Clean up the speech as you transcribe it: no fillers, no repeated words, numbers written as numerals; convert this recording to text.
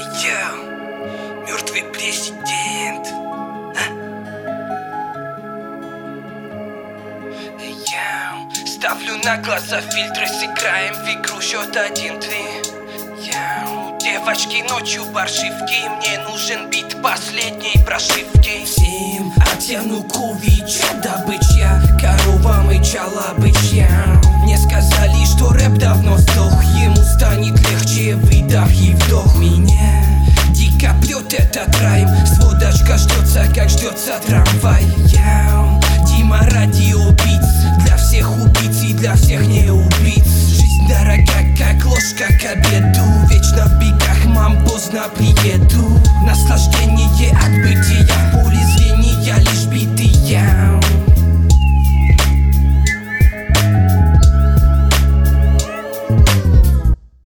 Мертвый президент. Ставлю на глаза фильтры, сыграем в игру счет 1-2. Девочки ночью паршивки, мне нужен бит последней прошивки. Всем оттяну кувича, добыча, корова мычала бычья. Мне сказали, что рэп давно сдох, ему станет легче выдох и вдох. Меня дико прет этот райм, сводочка ждется, как ждется трамвай. Дима ради убийц, для всех убийц и для всех не убийц. Жизнь дорога, как ложка к обеду, вечно в бегах, мам, поздно приеду.